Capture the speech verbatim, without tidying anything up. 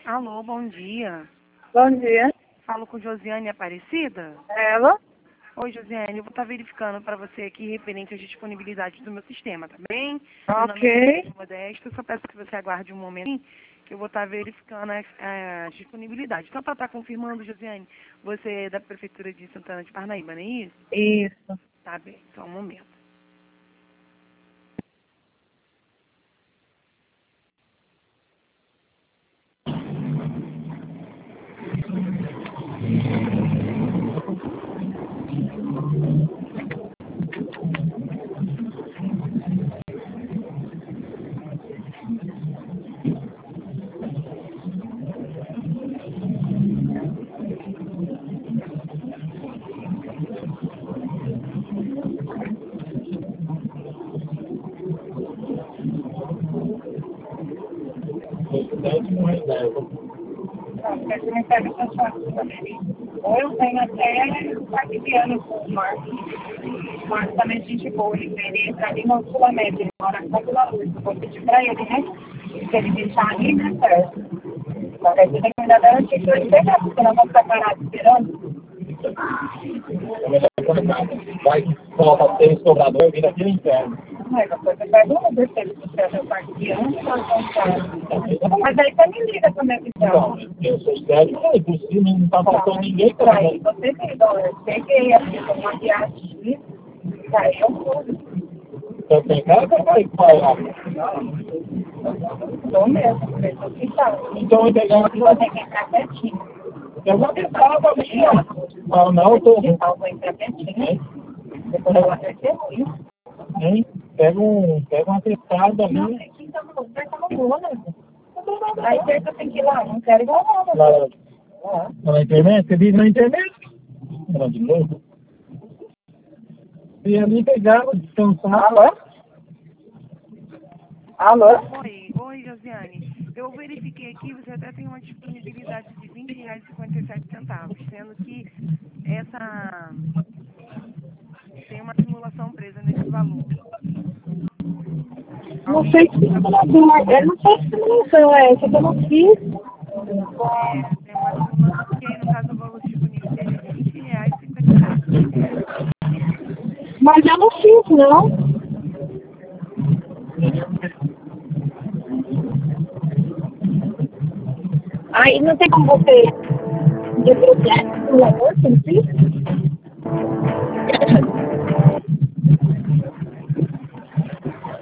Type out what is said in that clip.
Alô, bom dia. Bom dia. Falo com Josiane Aparecida? Ela? Oi, Josiane, eu vou estar verificando para você aqui referente às disponibilidades do meu sistema, tá bem? Ok. Meu nome é Modesto, só peço que você aguarde um momento que eu vou estar verificando as, as disponibilidades. Então, para estar confirmando, Josiane, você é da Prefeitura de Santana de Parnaíba, não é isso? Isso. Tá bem, só um momento. Não, porque me pega essa chave também. Ou eu tenho até o parque de ano com o Marcos. O Marcos também é gente boa. Ele veio pra mim no Sul América. Ele mora na Vila Luz. Eu vou pedir pra ele, né? Se ele deixar ali, né, certo? Agora você tem que me dar garantia pra ele pegar, porque senão eu vou ficar parado esperando. Vai colocar três sobrador e vira aqui no inferno. Não é, depois você pega um Uber, se ele quiser o parque de ano, mas aí você me liga como é que tá. Não, eu sou sério, é impossível, não tá faltando ninguém Pra para aí você tem dólar. Peguei aqui com uma viagem. Aí eu vou. Então tem cara que vai falar. Tô mesmo, por isso que tá. Então eu pegar aqui, Vou ter que entrar quietinho. eu vou tentar também, ó. Não, não, eu tô. Eu vou entrar quietinho. Depois eu vou acertar ruim. Hein? Pega um, pega uma testada Não, ali. aqui tá no lugar, tá no boa, né? Aí você tem que ir lá, não quero igual nada. Lá, lá na internet? Você vive na internet? Não, de novo. E ali pegava, descansar. Alô? Alô? Oi, oi, Josiane. Eu verifiquei aqui, você até tem uma disponibilidade de vinte reais e cinquenta e sete centavos, sendo que essa tem uma simulação presa nesse valor. Não sei que simulador. Eu não sei que simulação é essa, que eu não fiz. É, tem uma simulação, que aí, no caso, o valor disponível seria de vinte reais e cinquenta e sete centavos. Mas eu não fiz, não. Aí não tem como você desbloquear esse simulador, você não fiz?